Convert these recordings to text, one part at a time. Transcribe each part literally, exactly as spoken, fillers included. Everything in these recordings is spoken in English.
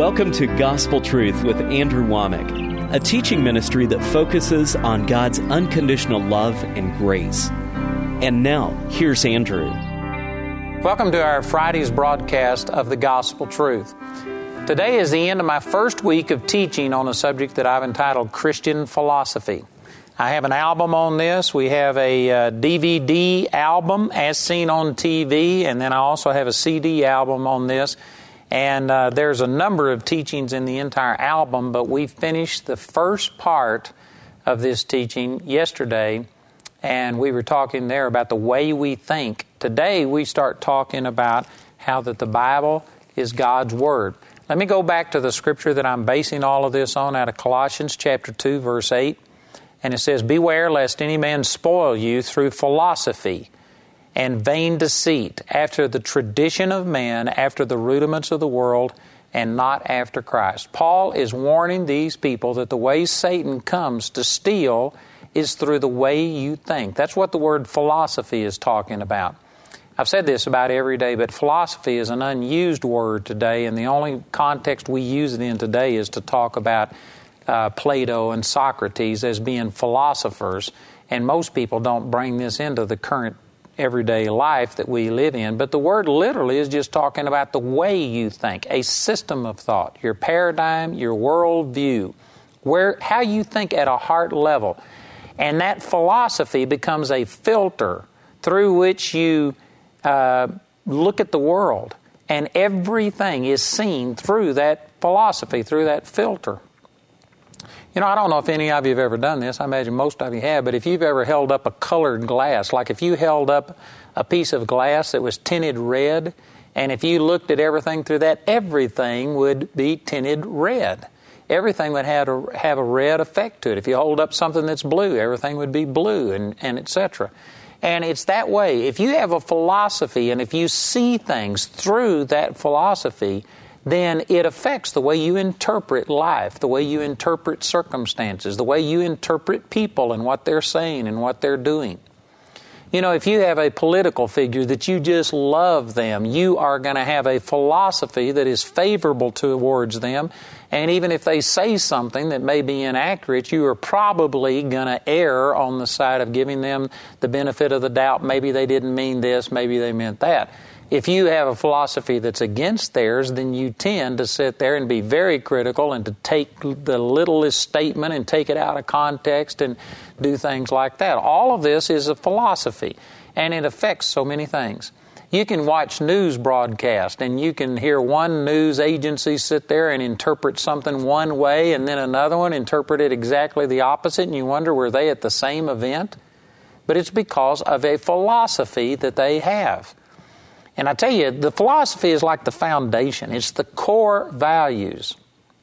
Welcome to Gospel Truth with Andrew Womack, a teaching ministry that focuses on God's unconditional love and grace. And now, here's Andrew. Welcome to our Friday's broadcast of the Gospel Truth. Today is the end of my first week of teaching on a subject that I've entitled Christian Philosophy. I have an album on this. We have a uh, D V D album as seen on T V, and then I also have a C D album on this. And uh, there's a number of teachings in the entire album, but we finished the first part of this teaching yesterday, and we were talking there about the way we think. Today we start talking about how that the Bible is God's Word. Let me go back to the scripture that I'm basing all of this on out of Colossians chapter two, verse eight. And it says, "Beware lest any man spoil you through philosophy and vain deceit, after the tradition of man, after the rudiments of the world, and not after Christ." Paul is warning these people that the way Satan comes to steal is through the way you think. That's what the word philosophy is talking about. I've said this about every day, but philosophy is an unused word today, and the only context we use it in today is to talk about uh, Plato and Socrates as being philosophers, and most people don't bring this into the current everyday life that we live in. But the word literally is just talking about the way you think, a system of thought, your paradigm, your worldview, where how you think at a heart level. And that philosophy becomes a filter through which you uh, look at the world, and everything is seen through that philosophy, through that filter. You know, I don't know if any of you have ever done this. I imagine most of you have. But if you've ever held up a colored glass, like if you held up a piece of glass that was tinted red, and if you looked at everything through that, everything would be tinted red. Everything would have a, have a red effect to it. If you hold up something that's blue, everything would be blue, and, and et cetera. And it's that way. If you have a philosophy, and if you see things through that philosophy, then it affects the way you interpret life, the way you interpret circumstances, the way you interpret people and what they're saying and what they're doing. You know, if you have a political figure that you just love them, you are going to have a philosophy that is favorable towards them. And even if they say something that may be inaccurate, you are probably going to err on the side of giving them the benefit of the doubt. Maybe they didn't mean this, maybe they meant that. If you have a philosophy that's against theirs, then you tend to sit there and be very critical and to take the littlest statement and take it out of context and do things like that. All of this is a philosophy, and it affects so many things. You can watch news broadcast, and you can hear one news agency sit there and interpret something one way, and then another one interpret it exactly the opposite, and you wonder, were they at the same event? But it's because of a philosophy that they have. And I tell you, the philosophy is like the foundation. It's the core values.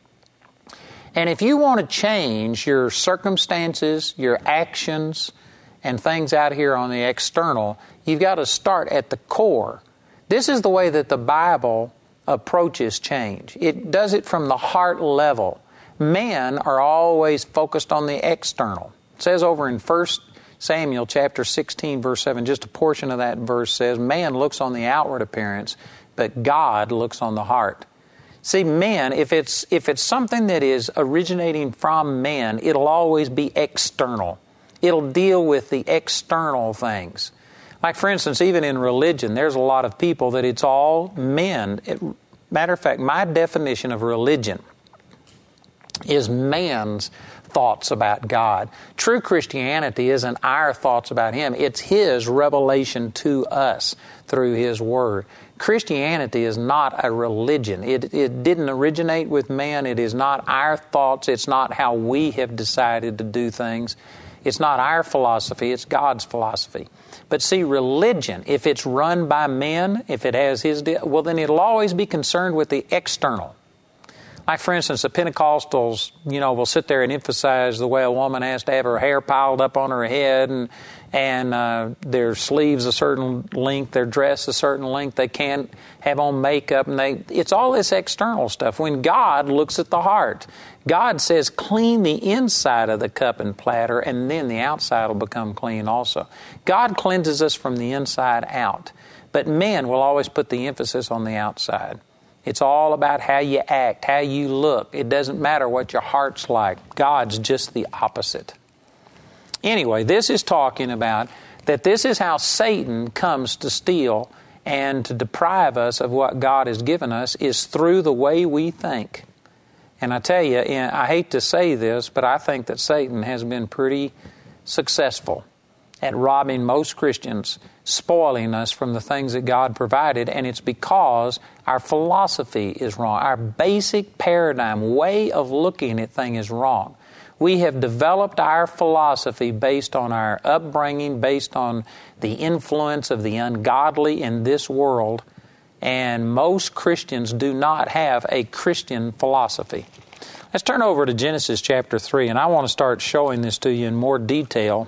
And if you want to change your circumstances, your actions, and things out here on the external, you've got to start at the core. This is the way that the Bible approaches change. It does it from the heart level. Men are always focused on the external. It says over in First Samuel chapter sixteen, verse seven, just a portion of that verse says, "Man looks on the outward appearance, but God looks on the heart." See, men, if it's if it's something that is originating from men, it'll always be external. It'll deal with the external things. Like, for instance, even in religion, there's a lot of people that it's all men. It, matter of fact, my definition of religion is man's thoughts about God. True Christianity isn't our thoughts about Him. It's His revelation to us through His Word. Christianity is not a religion. It, it didn't originate with man. It is not our thoughts. It's not how we have decided to do things. It's not our philosophy. It's God's philosophy. But see, religion, if it's run by men, if it has His, well, then it'll always be concerned with the external. Like, for instance, the Pentecostals, you know, will sit there and emphasize the way a woman has to have her hair piled up on her head and and uh, their sleeves a certain length, their dress a certain length. They can't have on makeup, and they it's all this external stuff. When God looks at the heart, God says, clean the inside of the cup and platter, and then the outside will become clean also. God cleanses us from the inside out, but men will always put the emphasis on the outside. It's all about how you act, how you look. It doesn't matter what your heart's like. God's just the opposite. Anyway, this is talking about that this is how Satan comes to steal and to deprive us of what God has given us, is through the way we think. And I tell you, I hate to say this, but I think that Satan has been pretty successful at robbing most Christians, spoiling us from the things that God provided, and it's because our philosophy is wrong. Our basic paradigm, way of looking at things is wrong. We have developed our philosophy based on our upbringing, based on the influence of the ungodly in this world, and most Christians do not have a Christian philosophy. Let's turn over to Genesis chapter three, and I want to start showing this to you in more detail.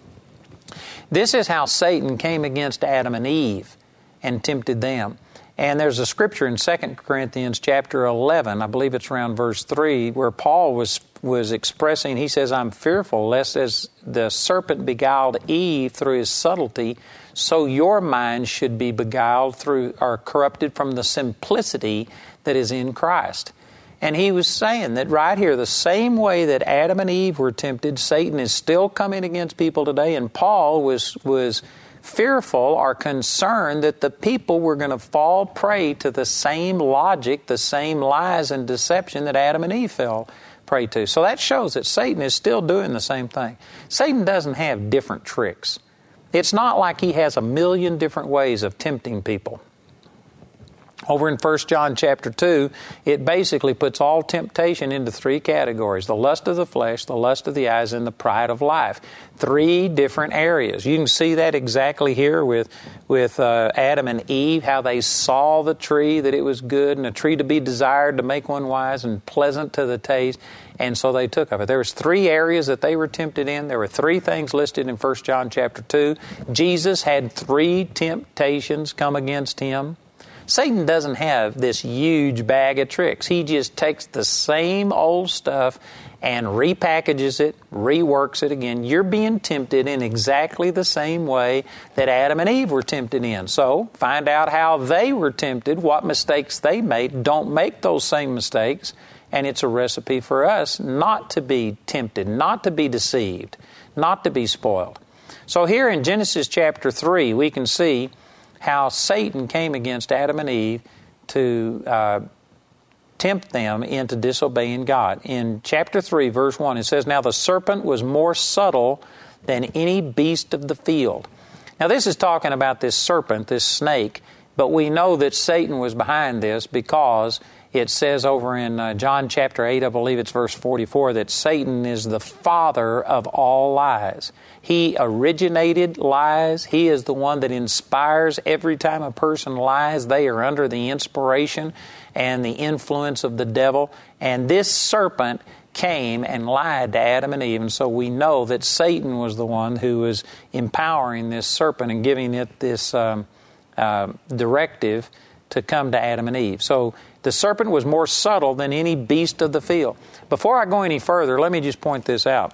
This is how Satan came against Adam and Eve and tempted them. And there's a scripture in Second Corinthians chapter eleven, I believe it's around verse three, where Paul was was expressing, he says, I'm fearful lest as the serpent beguiled Eve through his subtlety, so your mind should be beguiled through or corrupted from the simplicity that is in Christ. And he was saying that right here, the same way that Adam and Eve were tempted, Satan is still coming against people today. And Paul was was fearful or concerned that the people were going to fall prey to the same logic, the same lies and deception that Adam and Eve fell prey to. So that shows that Satan is still doing the same thing. Satan doesn't have different tricks. It's not like he has a million different ways of tempting people. Over in First John chapter two, it basically puts all temptation into three categories: the lust of the flesh, the lust of the eyes, and the pride of life. Three different areas. You can see that exactly here with, with uh, Adam and Eve, how they saw the tree, that it was good, and a tree to be desired to make one wise and pleasant to the taste, and so they took of it. There was three areas that they were tempted in. There were three things listed in First John chapter two. Jesus had three temptations come against him. Satan doesn't have this huge bag of tricks. He just takes the same old stuff and repackages it, reworks it again. You're being tempted in exactly the same way that Adam and Eve were tempted in. So find out how they were tempted, what mistakes they made. Don't make those same mistakes. And it's a recipe for us not to be tempted, not to be deceived, not to be spoiled. So here in Genesis chapter three, we can see how Satan came against Adam and Eve to uh, tempt them into disobeying God. In chapter three, verse one, it says, Now the serpent was more subtle than any beast of the field. Now this is talking about this serpent, this snake, but we know that Satan was behind this because it says over in uh, John chapter eight, I believe it's verse forty-four, that Satan is the father of all lies. He originated lies. He is the one that inspires every time a person lies. They are under the inspiration and the influence of the devil. And this serpent came and lied to Adam and Eve. And so we know that Satan was the one who was empowering this serpent and giving it this um, uh, directive to come to Adam and Eve. So the serpent was more subtle than any beast of the field. Before I go any further, let me just point this out.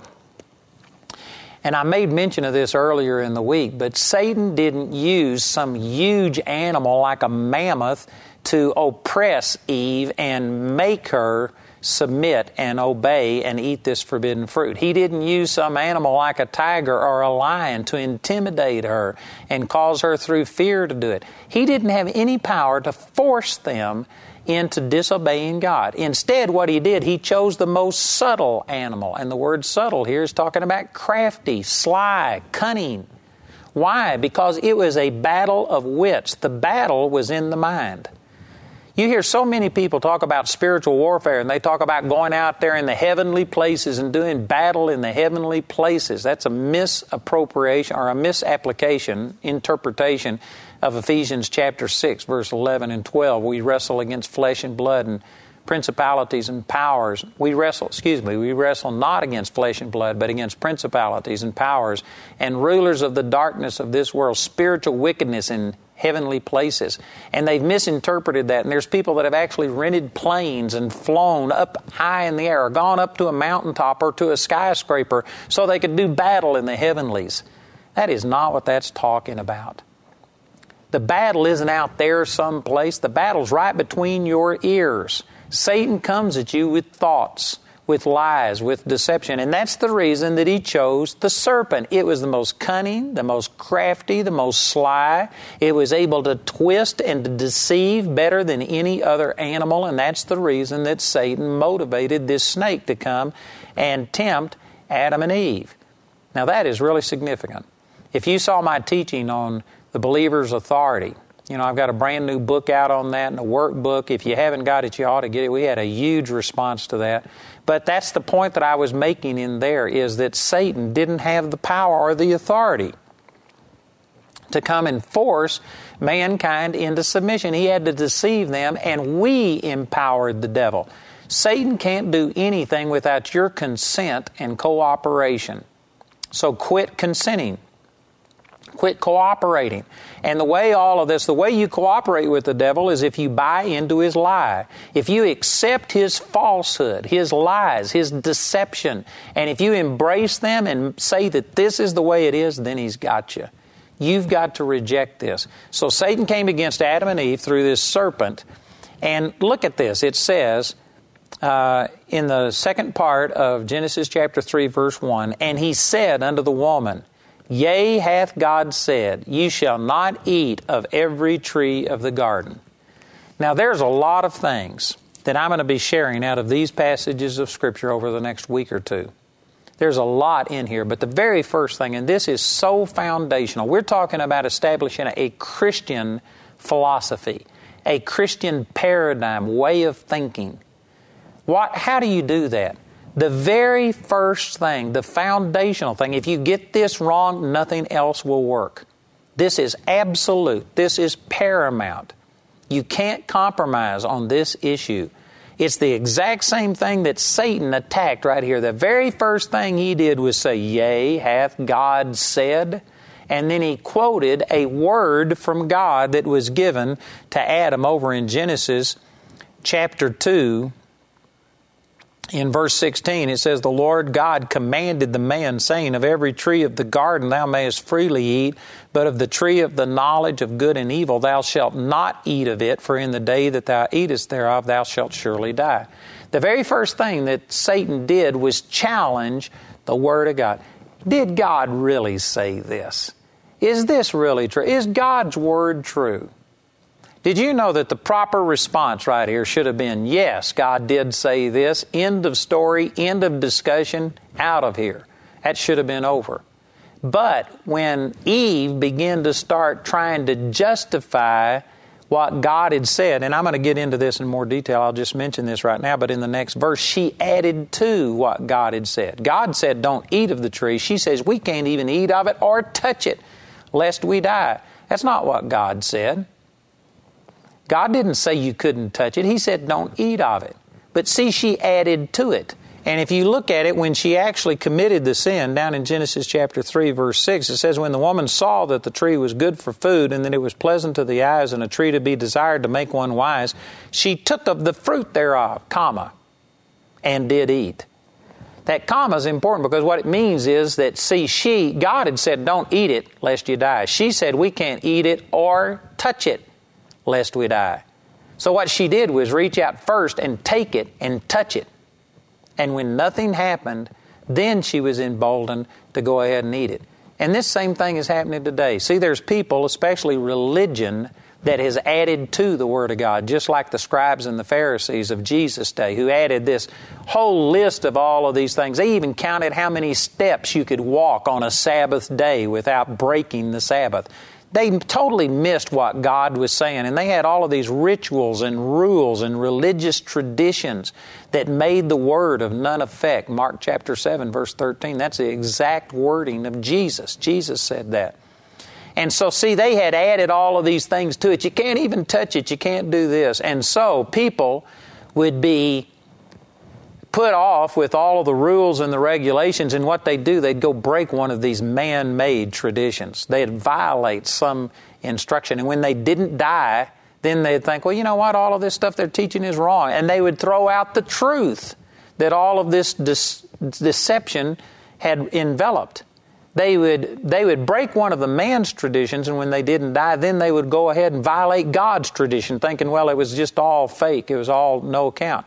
And I made mention of this earlier in the week, but Satan didn't use some huge animal like a mammoth to oppress Eve and make her submit and obey and eat this forbidden fruit. He didn't use some animal like a tiger or a lion to intimidate her and cause her through fear to do it. He didn't have any power to force them into disobeying God. Instead, what he did, he chose the most subtle animal. And the word subtle here is talking about crafty, sly, cunning. Why? Because it was a battle of wits. The battle was in the mind. You hear so many people talk about spiritual warfare, and they talk about going out there in the heavenly places and doing battle in the heavenly places. That's a misappropriation or a misapplication, interpretation of Ephesians chapter six, verse eleven and twelve. We wrestle against flesh and blood and principalities and powers. We wrestle, excuse me, we wrestle not against flesh and blood, but against principalities and powers and rulers of the darkness of this world, spiritual wickedness in heavenly places. And they've misinterpreted that. And there's people that have actually rented planes and flown up high in the air or gone up to a mountaintop or to a skyscraper so they could do battle in the heavenlies. That is not what that's talking about. The battle isn't out there someplace. The battle's right between your ears. Satan comes at you with thoughts, with lies, with deception. And that's the reason that he chose the serpent. It was the most cunning, the most crafty, the most sly. It was able to twist and to deceive better than any other animal. And that's the reason that Satan motivated this snake to come and tempt Adam and Eve. Now that is really significant. If you saw my teaching on the believer's authority, you know, I've got a brand new book out on that and a workbook. If you haven't got it, you ought to get it. We had a huge response to that. But that's the point that I was making in there, is that Satan didn't have the power or the authority to come and force mankind into submission. He had to deceive them, and we empowered the devil. Satan can't do anything without your consent and cooperation. So quit consenting. Quit cooperating. And the way all of this, the way you cooperate with the devil is if you buy into his lie. If you accept his falsehood, his lies, his deception, and if you embrace them and say that this is the way it is, then he's got you. You've got to reject this. So Satan came against Adam and Eve through this serpent. And look at this. It says uh, in the second part of Genesis chapter three, verse one, and he said unto the woman, Yea, hath God said, you shall not eat of every tree of the garden. Now, there's a lot of things that I'm going to be sharing out of these passages of Scripture over the next week or two. There's a lot in here, but the very first thing, and this is so foundational, we're talking about establishing a Christian philosophy, a Christian paradigm, way of thinking. What? How do you do that? The very first thing, the foundational thing, if you get this wrong, nothing else will work. This is absolute. This is paramount. You can't compromise on this issue. It's the exact same thing that Satan attacked right here. The very first thing he did was say, Yea, hath God said? And then he quoted a word from God that was given to Adam over in Genesis chapter two. In verse sixteen, it says, The Lord God commanded the man, saying, Of every tree of the garden thou mayest freely eat, but of the tree of the knowledge of good and evil thou shalt not eat of it, for in the day that thou eatest thereof thou shalt surely die. The very first thing that Satan did was challenge the Word of God. Did God really say this? Is this really true? Is God's Word true? Did you know that the proper response right here should have been, yes, God did say this, end of story, end of discussion, out of here. That should have been over. But when Eve began to start trying to justify what God had said, and I'm going to get into this in more detail, I'll just mention this right now, but in the next verse, she added to what God had said. God said, don't eat of the tree. She says, we can't even eat of it or touch it, lest we die. That's not what God said. God didn't say you couldn't touch it. He said don't eat of it. But see, she added to it. And if you look at it, when she actually committed the sin, down in Genesis chapter three, verse six, it says, When the woman saw that the tree was good for food, and that it was pleasant to the eyes, and a tree to be desired to make one wise, she took of the fruit thereof, comma, and did eat. That comma is important because what it means is that, see, she, God had said, don't eat it lest you die. She said, we can't eat it or touch it lest we die. So what she did was reach out first and take it and touch it. And when nothing happened, then she was emboldened to go ahead and eat it. And this same thing is happening today. See, there's people, especially religion, that has added to the Word of God, just like the scribes and the Pharisees of Jesus' day, who added this whole list of all of these things. They even counted how many steps you could walk on a Sabbath day without breaking the Sabbath. They totally missed what God was saying, and they had all of these rituals and rules and religious traditions that made the Word of none effect. Mark chapter seven, verse thirteen, that's the exact wording of Jesus. Jesus said that. And so, see, they had added all of these things to it. You can't even touch it. You can't do this. And so people would be put off with all of the rules and the regulations, and what they'd do, they'd go break one of these man-made traditions. They'd violate some instruction. And when they didn't die, then they'd think, well, you know what? All of this stuff they're teaching is wrong. And they would throw out the truth that all of this de- deception had enveloped. They would they would break one of the man's traditions, and when they didn't die, then they would go ahead and violate God's tradition, thinking, well, it was just all fake. It was all no account.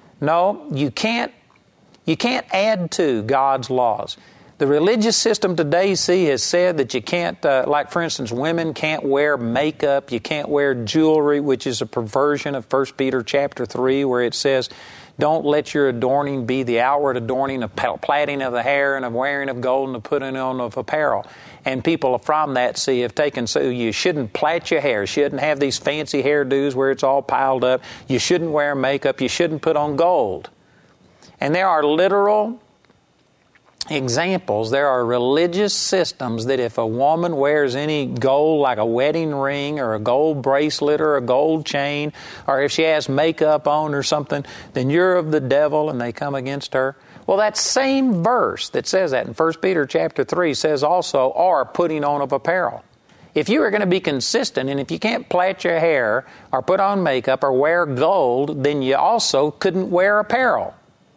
No, you can't you can't add to God's laws. The religious system today, see, has said that you can't, uh, like for instance, women can't wear makeup, you can't wear jewelry, which is a perversion of First Peter chapter three, where it says, don't let your adorning be the outward adorning of plaiting of the hair and of wearing of gold and of putting on of apparel. And people from that, see, have taken, so you shouldn't plait your hair, shouldn't have these fancy hairdos where it's all piled up, you shouldn't wear makeup, you shouldn't put on gold. And there are literal examples, there are religious systems that if a woman wears any gold, like a wedding ring or a gold bracelet or a gold chain, or if she has makeup on or something, then you're of the devil, and they come against her. Well, that same verse that says that in First Peter chapter three says also, or putting on of apparel. If you are going to be consistent, and if you can't plait your hair or put on makeup or wear gold, then you also couldn't wear apparel.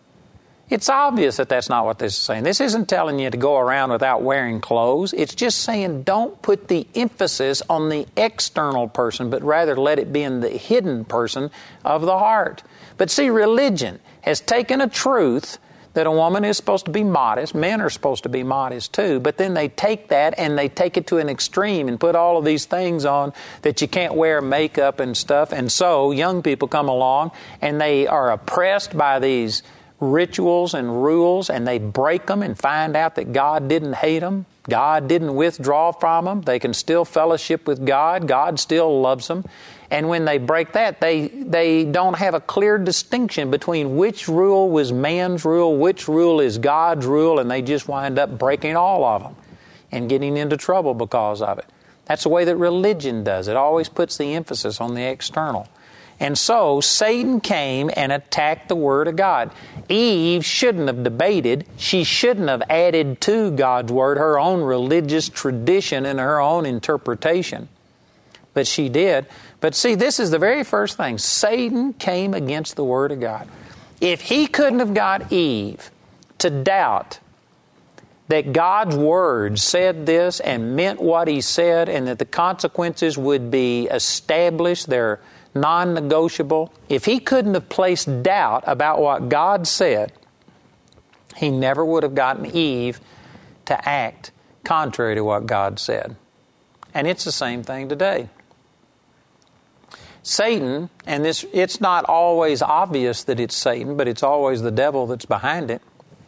It's obvious that that's not what this is saying. This isn't telling you to go around without wearing clothes. It's just saying don't put the emphasis on the external person, but rather let it be in the hidden person of the heart. But see, religion has taken a truth that a woman is supposed to be modest. Men are supposed to be modest too. But then they take that and they take it to an extreme and put all of these things on that you can't wear makeup and stuff. And so young people come along and they are oppressed by these rituals and rules, and they break them and find out that God didn't hate them. God didn't withdraw from them. They can still fellowship with God. God still loves them. And when they break that, they they don't have a clear distinction between which rule was man's rule, which rule is God's rule, and they just wind up breaking all of them and getting into trouble because of it. That's the way that religion does. It always puts the emphasis on the external. And so Satan came and attacked the Word of God. Eve shouldn't have debated. She shouldn't have added to God's Word her own religious tradition and her own interpretation. But she did. But see, this is the very first thing. Satan came against the Word of God. If he couldn't have got Eve to doubt that God's Word said this and meant what He said, and that the consequences would be established, they're non-negotiable. If he couldn't have placed doubt about what God said, he never would have gotten Eve to act contrary to what God said. And it's the same thing today. Satan, and this it's not always obvious that it's Satan, but it's always the devil that's behind it.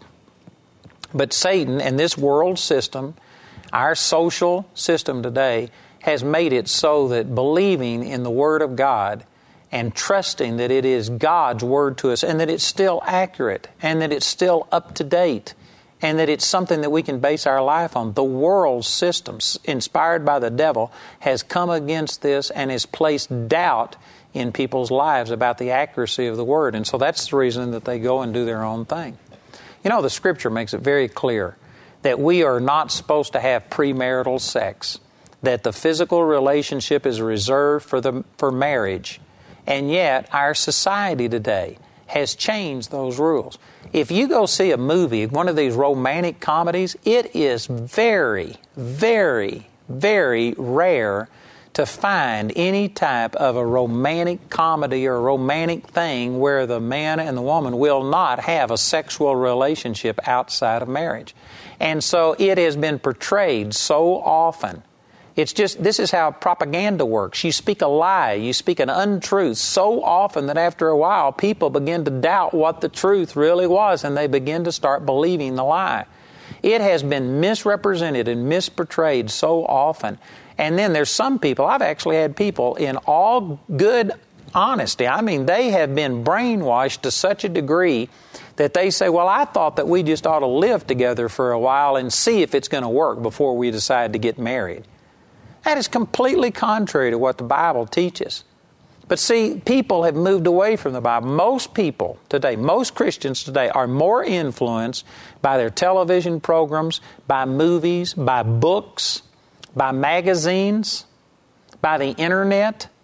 But Satan and this world system, our social system today, has made it so that believing in the Word of God and trusting that it is God's Word to us and that it's still accurate and that it's still up to date and that it's something that we can base our life on. The world system, inspired by the devil, has come against this and has placed doubt in people's lives about the accuracy of the Word. And so that's the reason that they go and do their own thing. You know, the Scripture makes it very clear that we are not supposed to have premarital sex, that the physical relationship is reserved for the for marriage. And yet, our society today has changed those rules. If you go see a movie, one of these romantic comedies, it is very, very, very rare to find any type of a romantic comedy or romantic thing where the man and the woman will not have a sexual relationship outside of marriage. And so it has been portrayed so often. It's just, this is how propaganda works. You speak a lie, you speak an untruth so often that after a while people begin to doubt what the truth really was, and they begin to start believing the lie. It has been misrepresented and misportrayed so often. And then there's some people, I've actually had people in all good honesty, I mean, they have been brainwashed to such a degree that they say, well, I thought that we just ought to live together for a while and see if it's going to work before we decide to get married. That is completely contrary to what the Bible teaches. But see, people have moved away from the Bible. Most people today, most Christians today are more influenced by their television programs, by movies, by books, by magazines, by the internet.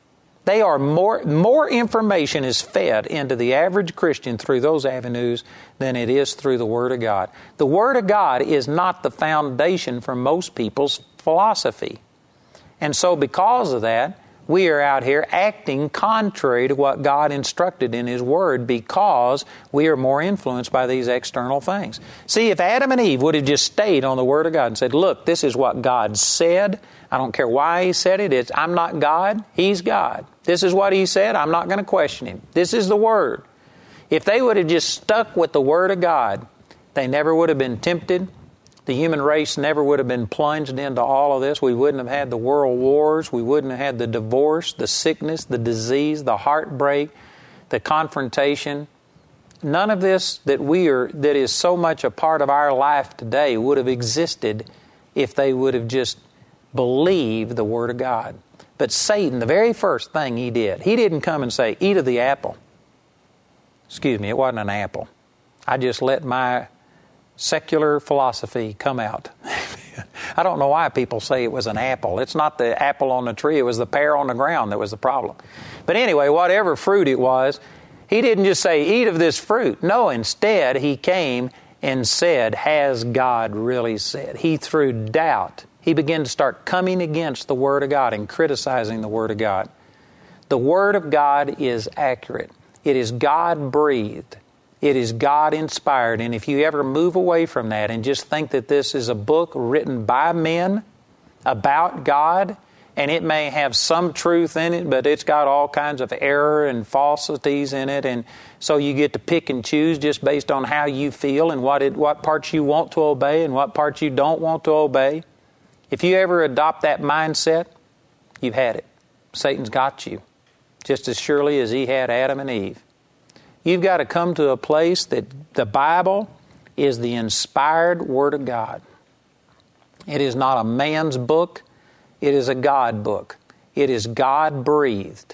They are more, more information is fed into the average Christian through those avenues than it is through the Word of God. The Word of God is not the foundation for most people's philosophy. And so because of that, we are out here acting contrary to what God instructed in His Word because we are more influenced by these external things. See, if Adam and Eve would have just stayed on the Word of God and said, look, this is what God said. I don't care why He said it. It's, I'm not God. He's God. This is what He said. I'm not going to question Him. This is the Word. If they would have just stuck with the Word of God, they never would have been tempted. The human race never would have been plunged into all of this. We wouldn't have had the world wars. We wouldn't have had the divorce, the sickness, the disease, the heartbreak, the confrontation. None of this that we are, that is so much a part of our life today would have existed if they would have just believed the Word of God. But Satan, the very first thing he did, he didn't come and say, eat of the apple. Excuse me, it wasn't an apple. I just let my secular philosophy come out. I don't know why people say it was an apple. It's not the apple on the tree. It was the pear on the ground that was the problem. But anyway, whatever fruit it was, he didn't just say, eat of this fruit. No, instead, he came and said, has God really said? He threw doubt. He began to start coming against the Word of God and criticizing the Word of God. The Word of God is accurate. It is God-breathed. It is God-inspired, and if you ever move away from that and just think that this is a book written by men about God, and it may have some truth in it, but it's got all kinds of error and falsities in it, and so you get to pick and choose just based on how you feel and what it, what parts you want to obey and what parts you don't want to obey. If you ever adopt that mindset, you've had it. Satan's got you, just as surely as he had Adam and Eve. You've got to come to a place that the Bible is the inspired Word of God. It is not a man's book. It is a God book. It is God-breathed.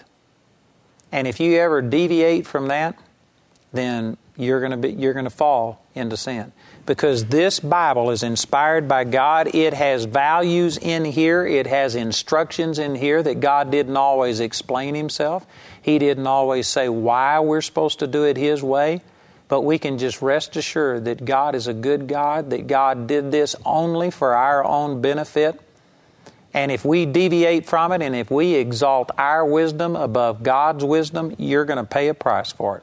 And if you ever deviate from that, then you're going to be, you're going to fall into sin. Because this Bible is inspired by God. It has values in here. It has instructions in here that God didn't always explain Himself. He didn't always say why we're supposed to do it His way. But we can just rest assured that God is a good God, that God did this only for our own benefit. And if we deviate from it, and if we exalt our wisdom above God's wisdom, you're going to pay a price for it.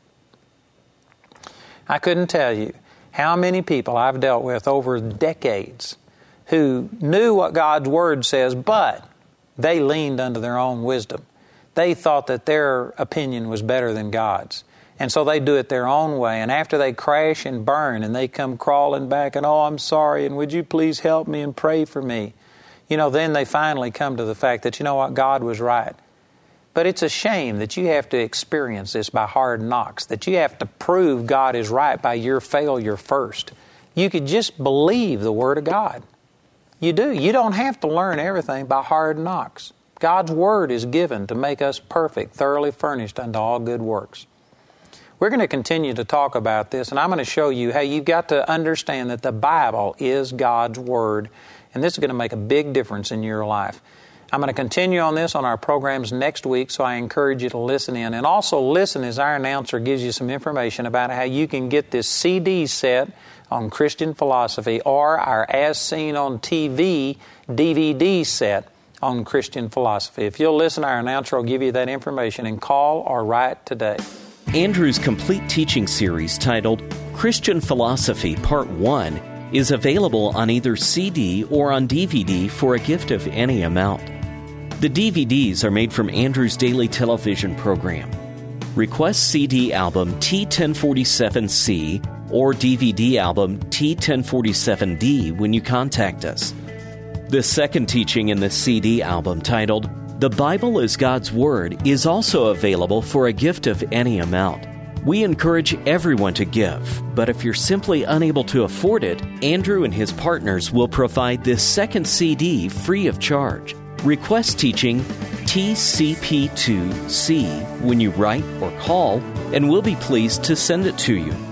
I couldn't tell you how many people I've dealt with over decades who knew what God's Word says, but they leaned unto their own wisdom. They thought that their opinion was better than God's. And so they do it their own way. And after they crash and burn and they come crawling back and, oh, I'm sorry, and would you please help me and pray for me? You know, then they finally come to the fact that, you know what, God was right. But it's a shame that you have to experience this by hard knocks, that you have to prove God is right by your failure first. You could just believe the Word of God. You do. You don't have to learn everything by hard knocks. God's Word is given to make us perfect, thoroughly furnished unto all good works. We're going to continue to talk about this, and I'm going to show you how you've got to understand that the Bible is God's Word, and this is going to make a big difference in your life. I'm going to continue on this on our programs next week, so I encourage you to listen in. And also listen as our announcer gives you some information about how you can get this C D set on Christian philosophy or our As Seen on T V D V D set on Christian philosophy. If you'll listen, our announcer will give you that information, and call or write today. Andrew's complete teaching series titled Christian Philosophy Part one is available on either C D or on D V D for a gift of any amount. The D V Ds are made from Andrew's daily television program. Request C D album T ten forty-seven C or D V D album T ten forty-seven D when you contact us. The second teaching in the C D album, titled The Bible is God's Word, is also available for a gift of any amount. We encourage everyone to give, but if you're simply unable to afford it, Andrew and his partners will provide this second C D free of charge. Request teaching T C P two C when you write or call, and we'll be pleased to send it to you.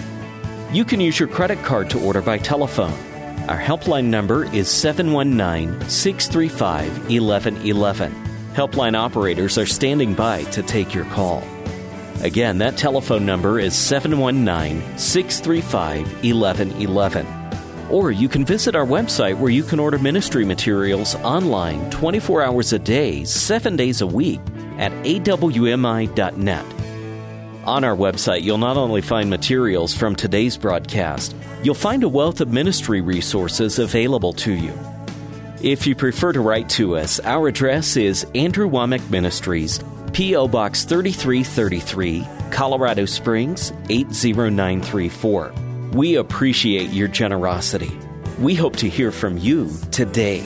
You can use your credit card to order by telephone. Our helpline number is seven one nine, six three five, one one one one. Helpline operators are standing by to take your call. Again, that telephone number is seven one nine, six three five, one one one one. Or you can visit our website where you can order ministry materials online twenty-four hours a day, seven days a week at A W M I dot net. On our website, you'll not only find materials from today's broadcast, you'll find a wealth of ministry resources available to you. If you prefer to write to us, our address is Andrew Wommack Ministries, P O. Box thirty-three thirty-three, Colorado Springs, eight zero nine three four. We appreciate your generosity. We hope to hear from you today.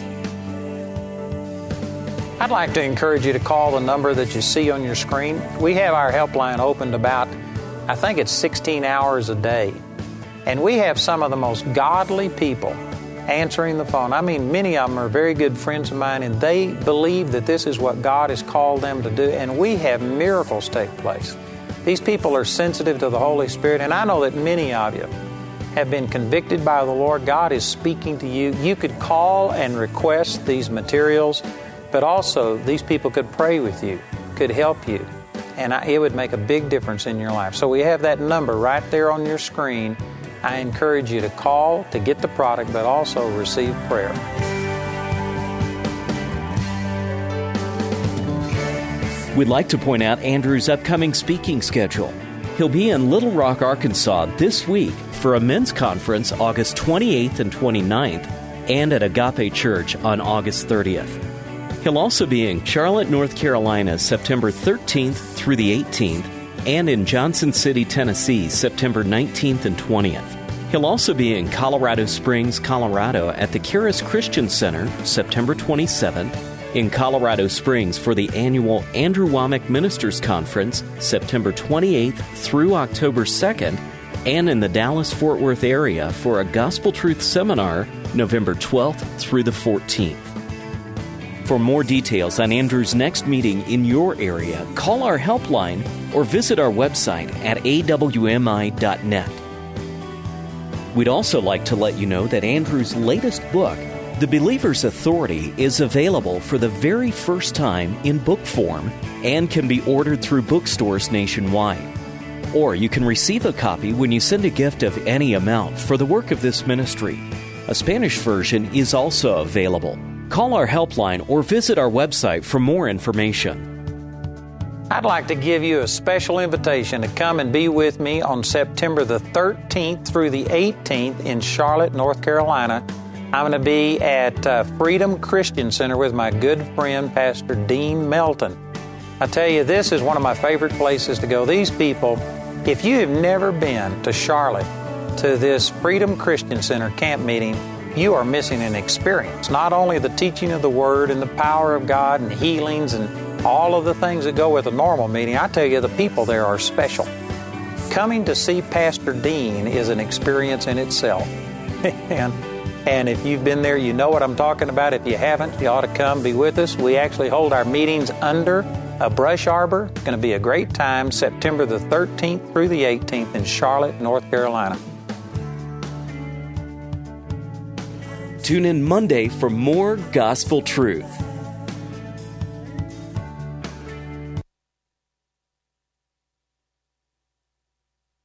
I'd like to encourage you to call the number that you see on your screen. We have our helpline opened about, I think it's sixteen hours a day. And we have some of the most godly people answering the phone. I mean, many of them are very good friends of mine, and they believe that this is what God has called them to do, and we have miracles take place. These people are sensitive to the Holy Spirit, and I know that many of you have been convicted by the Lord. God is speaking to you. You could call and request these materials, but also these people could pray with you, could help you, and it would make a big difference in your life. So we have that number right there on your screen. I encourage you to call to get the product, but also receive prayer. We'd like to point out Andrew's upcoming speaking schedule. He'll be in Little Rock, Arkansas this week for a men's conference August twenty-eighth and twenty-ninth, and at Agape Church on August thirtieth. He'll also be in Charlotte, North Carolina, September thirteenth through the eighteenth, and in Johnson City, Tennessee, September nineteenth and twentieth. He'll also be in Colorado Springs, Colorado at the Charis Christian Center, September twenty-seventh, in Colorado Springs for the annual Andrew Wommack Ministers Conference, September twenty-eighth through October second, and in the Dallas-Fort Worth area for a Gospel Truth Seminar, November twelfth through the fourteenth. For more details on Andrew's next meeting in your area, call our helpline or visit our website at A W M I dot net. We'd also like to let you know that Andrew's latest book, The Believer's Authority, is available for the very first time in book form and can be ordered through bookstores nationwide. Or you can receive a copy when you send a gift of any amount for the work of this ministry. A Spanish version is also available. Call our helpline or visit our website for more information. I'd like to give you a special invitation to come and be with me on September the thirteenth through the eighteenth in Charlotte, North Carolina. I'm going to be at uh, Freedom Christian Center with my good friend, Pastor Dean Melton. I tell you, this is one of my favorite places to go. These people, if you have never been to Charlotte to this Freedom Christian Center camp meeting, you are missing an experience. Not only the teaching of the Word and the power of God and healings and all of the things that go with a normal meeting, I tell you, the people there are special. Coming to see Pastor Dean is an experience in itself. and, and if you've been there, you know what I'm talking about. If you haven't, you ought to come be with us. We actually hold our meetings under a brush arbor. It's going to be a great time, September the thirteenth through the eighteenth in Charlotte, North Carolina. Tune in Monday for more gospel truth.